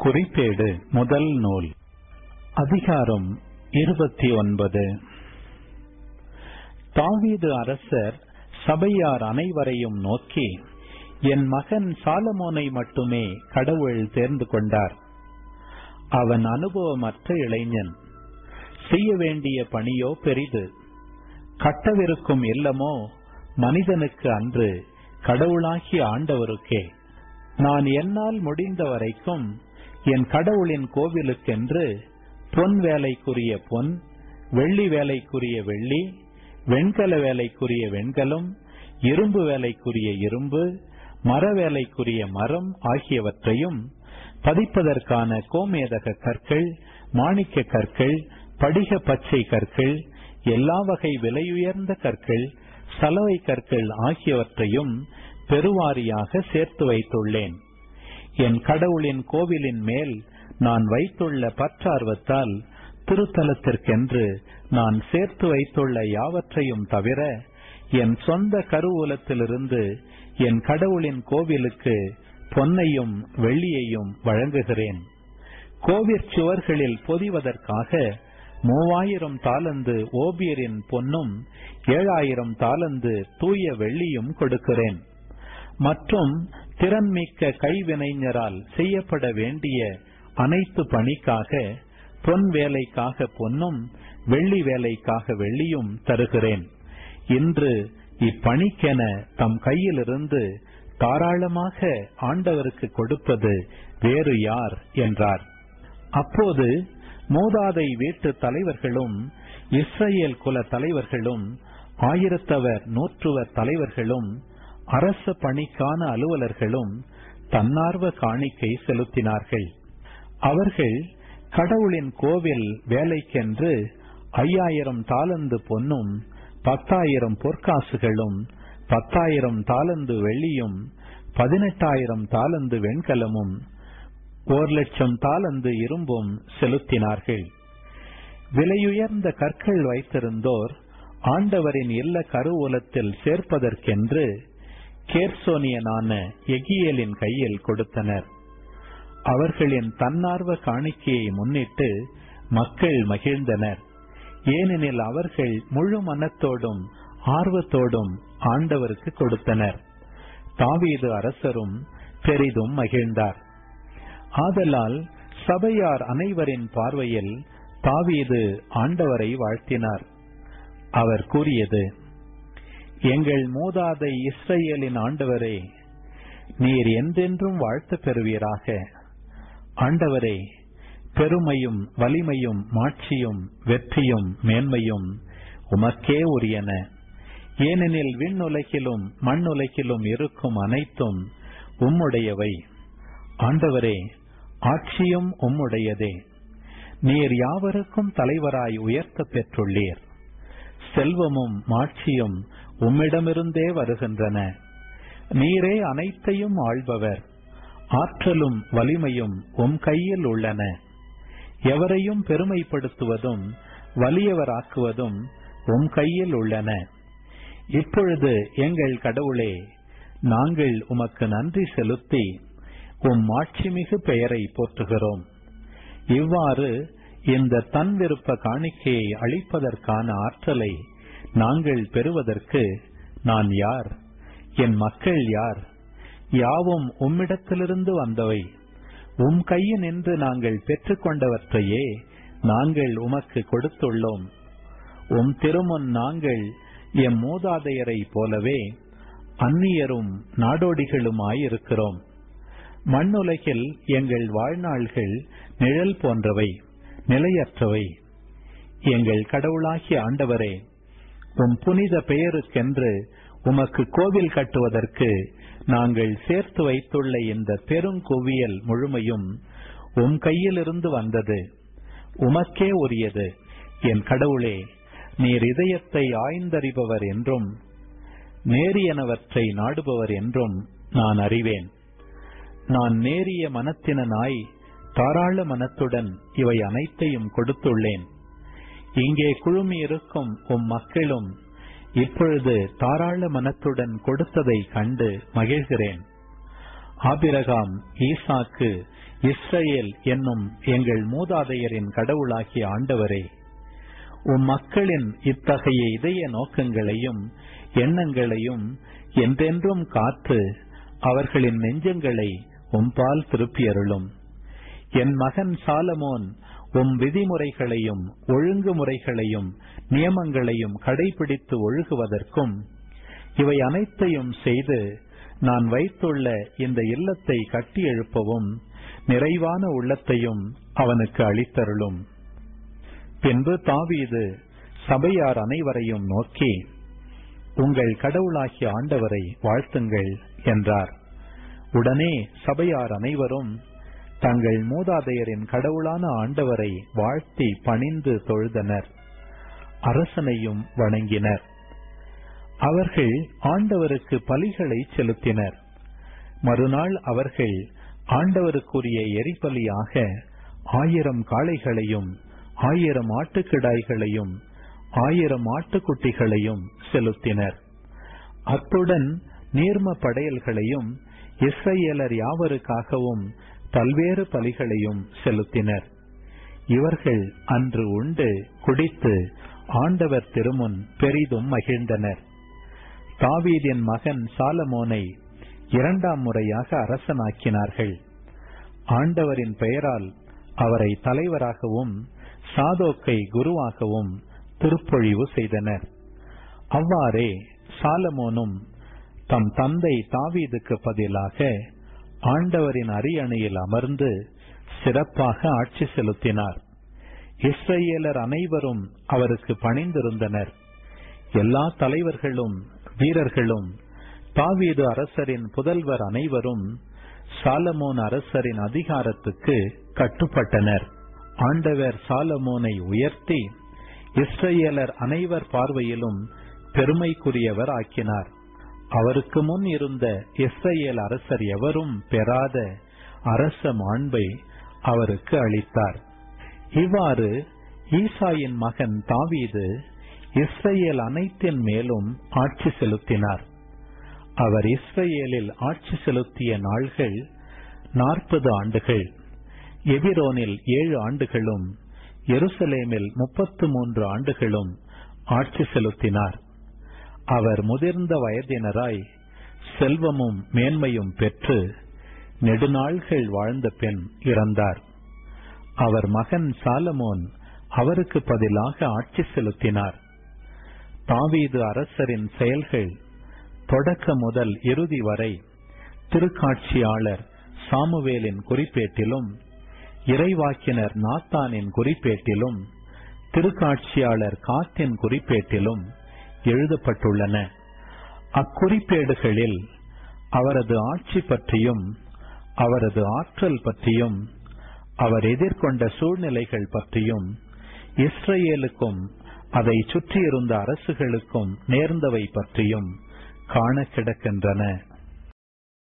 குறிப்பேடு முதல் நூல் அதிகாரம் 29. தாவீது அரசர் சபையார் அனைவரையும் நோக்கி, என் மகன் சாலமோனை மட்டுமே கடவுள் தேர்ந்து கொண்டார். அவன் அனுபவமற்ற இளைஞன். செய்ய வேண்டிய பணியோ பெரிது. கட்டவிருக்கும் இல்லமோ மனிதனுக்கு அன்று, கடவுளாகிய ஆண்டவருக்கே. நான் என்னால் முடிந்த வரைக்கும் என் கடவுளின் கோவிலுக்கென்று பொன் வேலைக்குரிய பொன், வெள்ளி வேலைக்குரிய வெள்ளி, வெண்கல வேலைக்குரிய வெண்கலம், இரும்பு வேலைக்குரிய இரும்பு, மர வேலைக்குரிய மரம் ஆகியவற்றையும், பதிப்பதற்கான கோமேதக கற்கள், மாணிக்க கற்கள், படிக பச்சை கற்கள், எல்லா வகை விலையுயர்ந்த கற்கள், சலவை கற்கள் ஆகியவற்றையும் பெருவாரியாக சேர்த்து வைத்துள்ளேன். என் கடவுளின் கோவிலின் மேல் நான் வைத்துள்ள பற்றார்வத்தால் திருத்தலத்திற்கென்று நான் சேர்த்து வைத்துள்ள யாவற்றையும் தவிர, என் சொந்த கருவூலத்திலிருந்து என் கடவுளின் கோவிலுக்கு பொன்னையும் வெள்ளியையும் வழங்குகிறேன். கோவிற் சுவர்களில் பொதிவதற்காக 3000 தாலந்து ஓபியரின் பொன்னும் 7000 தாலந்து தூய வெள்ளியும் கொடுக்கிறேன். மற்றும் திறன்மிக்க கைவினைஞரால் செய்யப்பட வேண்டிய அனைத்து பணிக்காக பொன் வேலைக்காக பொன்னும் வெள்ளி வேலைக்காக வெள்ளியும் தருகிறேன். இன்று இப்பணிக்கென தம் கையிலிருந்து தாராளமாக ஆண்டவருக்கு கொடுப்பது வேறு யார் என்றார். அப்போது மூதாதை வீட்டு தலைவர்களும், இஸ்ரேல் குல தலைவர்களும், 1000 தலைவர்களும், அரச பணிக்கான அலுவலர்களும் தன்னார்வ காணிக்கை செலுத்தினார்கள். அவர்கள் கடவுளின் கோவில் வேலைக்கென்று 5000 தாலந்து பொன்னும், 10,000 பொற்காசுகளும், 10,000 தாலந்து வெள்ளியும், 18,000 தாலந்து வெண்கலமும், 1,00,000 தாலந்து இரும்பும் செலுத்தினார்கள். விலையுயர்ந்த கற்கள் வைத்திருந்தோர் ஆண்டவரின் இல்ல கருவூலத்தில் சேர்ப்பதற்கென்று கேர்சோனியனான எகியேலின் கையில் கொடுத்தனர். அவர்களின் தன்னார்வ காணிக்கையை முன்னிட்டு மக்கள் மகிழ்ந்தனர். ஏனெனில் அவர்கள் முழு மனத்தோடும் ஆர்வத்தோடும் ஆண்டவருக்கு கொடுத்தனர். தாவீது அரசரும் பெரிதும் மகிழ்ந்தார். ஆதலால் சபையார் அனைவரின் பார்வையில் தாவீது ஆண்டவரை வாழ்த்தினார். அவர் கூறியது, எங்கள் மூதாதை இஸ்ரேலின் ஆண்டவரே, நீர் என்றென்றும் வாழ்த்து பெறுவீராக. ஆண்டவரே, பெருமையும் வலிமையும் மாட்சியும் வெற்றியும் மேன்மையும் உமக்கே உரியன. ஏனெனில் விண்ணுலகிலும் மண்ணுலகிலும் இருக்கும் அனைத்தும் உம்முடையவை. ஆண்டவரே, ஆட்சியும் உம்முடையதே. நீர் யாவருக்கும் தலைவராய் உயர்த்த பெற்றுள்ளீர். செல்வமும் மாட்சியும் உம்மிடமிருந்தே வருகின்றன. நீரே அனைத்தையும் ஆள்பவர். ஆற்றலும் வலிமையும் உம் கையில் உள்ளன. எவரையும் பெருமைப்படுத்துவதும் வலியவராக்குவதும் உம் கையில் உள்ளன. இப்பொழுது எங்கள் கடவுளே, நாங்கள் உமக்கு நன்றி செலுத்தி உம் மாட்சிமிகு பெயரை போற்றுகிறோம். இவ்வாறு இந்த தன் விருப்ப காணிக்கையை அளிப்பதற்கான ஆற்றலை நாங்கள் பெறுவதற்கு நான் யார்? என் மக்கள் யார்? யாவும் உம்மிடத்திலிருந்து வந்தவை. உம் கையினின்று நாங்கள் பெற்றுக்கொண்டவற்றையே நாங்கள் உமக்கு கொடுத்துள்ளோம். உம் திருமுன் நாங்கள் எம் மூதாதையரை போலவே அந்நியரும் நாடோடிகளுமாயிருக்கிறோம். மண்ணுலகில் எங்கள் வாழ்நாள்கள் நிழல் போன்றவை, நிலையற்றவை. எங்கள் கடவுளாகிய ஆண்டவரே, உம் புனித பெயருக்கென்று உமக்கு கோவில் கட்டுவதற்கு நாங்கள் சேர்த்து வைத்துள்ள இந்த பெருங்குவியல் முழுமையும் உம் கையிலிருந்து வந்தது. உமக்கே உரியது. என் கடவுளே, நீர் இதயத்தை ஆய்ந்தறிபவர் என்றும் நேரியனவற்றை நாடுபவர் என்றும் நான் அறிவேன். நான் நேரிய மனத்தினாய் தாராள மனத்துடன் இவை அனைத்தையும் கொடுத்துள்ளேன். இங்கே குழுமி இருக்கும் உம் மக்களும் இப்பொழுது தாராள மனத்துடன் கொடுத்ததை கண்டு மகிழ்கிறேன். ஆபிரகாம், ஈசாக்கு, இஸ்ரவேல் என்னும் எங்கள் மூதாதையரின் கடவுளாகிய ஆண்டவரே, உம் மக்களின் இத்தகைய இதய நோக்கங்களையும் எண்ணங்களையும் என்றென்றும் காத்து அவர்களின் நெஞ்சங்களை உம்பால் திருப்பியருளும். என் மகன் சாலமோன் உம் விதிமுறைகளையும் ஒழுங்குமுறைகளையும் நியமங்களையும் கடைபிடித்து ஒழுகுவதற்கும் இவை அனைத்தையும் செய்து நான் வைத்துள்ள இந்த இல்லத்தை கட்டி எழுப்பவும் நிறைவான உள்ளத்தையும் அவனுக்கு அளித்தருளும். பின்பு தாவீது சபையார் அனைவரையும் நோக்கி, உங்கள் கடவுளாகிய ஆண்டவரை வாழ்த்துங்கள் என்றார். உடனே சபையார் அனைவரும் தங்கள் மூதாதையரின் கடவுளான ஆண்டவரை வாழ்த்தி பணிந்து தொழுதனர். அரசனையும் வணங்கினர். அவர்கள் ஆண்டவருக்கு பலிகளை செலுத்தினர். மறுநாள் அவர்கள் ஆண்டவருக்குரிய எரிபலியாக 1000 காளைகளையும் 1000 ஆட்டுக்கிடாய்களையும் 1000 ஆட்டுக்குட்டிகளையும் செலுத்தினர். அத்துடன் நீர்ம படையல்களையும் இஸ்ரவேலர் யாவருக்காகவும் பல்வேறு பலிகளையும் செலுத்தினர். இவர்கள் அன்று உண்டு குடித்து ஆண்டவர் திருமுன் பெரிதும் மகிழ்ந்தனர். தாவீதின் மகன் சாலமோனை 2ஆம் முறையாக அரசனாக்கினார்கள். ஆண்டவரின் பெயரால் அவரை தலைவராகவும் சாதோக்கை குருவாகவும் திருப்பொழிவு செய்தனர். அவ்வாறே சாலமோனும் தம் தந்தை தாவீதுக்கு பதிலாக ஆண்டவரின் அரியணையில் அமர்ந்து சிறப்பாக ஆட்சி செலுத்தினார். இஸ்ரவேலர் அனைவரும் அவருக்கு பணிந்திருந்தனர். எல்லா தலைவர்களும் வீரர்களும் தாவீது அரசரின் புதல்வர் அனைவரும் சாலமோன் அரசரின் அதிகாரத்துக்கு கட்டுப்பட்டனர். ஆண்டவர் சாலமோனை உயர்த்தி இஸ்ரவேலர் அனைவர் பார்வையிலும் பெருமைக்குரியவர் ஆக்கினார். அவருக்கு முன் இருந்த இஸ்ரவேல் அரசர் எவரும் பெறாத அரச மாண்பை அவருக்கு அளித்தார். இவ்வாறு ஈசாயின் மகன் தாவீது இஸ்ரவேல் அனைத்தின் மேலும் ஆட்சி செலுத்தினார். அவர் இஸ்ரவேலில் ஆட்சி செலுத்திய நாள்கள் 40 ஆண்டுகள். எபிரோனில் 7 ஆண்டுகளும் எருசலேமில் 33 ஆண்டுகளும் ஆட்சி செலுத்தினார். அவர் முதிர்ந்த வயதினராய் செல்வமும் மேன்மையும் பெற்று நெடுநாள்கள் வாழ்ந்த பின் இறந்தார். அவர் மகன் சாலமோன் அவருக்கு பதிலாக ஆட்சி செலுத்தினார். தாவீது அரசரின் செயல்கள் தொடக்க முதல் இறுதி வரை திருக்காட்சியாளர் சாமுவேலின் குறிப்பேட்டிலும் இறைவாக்கினர் நாத்தானின் குறிப்பேட்டிலும் திருக்காட்சியாளர் காத்தின் குறிப்பேட்டிலும் எழுதப்பட்டுள்ளன. அக்குறிப்பேடுகளில் அவரது ஆட்சி பற்றியும் அவரது ஆற்றல் பற்றியும் அவர் எதிர்கொண்ட சூழ்நிலைகள் பற்றியும் இஸ்ரவேலுக்கும் அதை சுற்றியிருந்த அரசுகளுக்கும் நேர்ந்தவை பற்றியும் காண கிடக்கின்றன.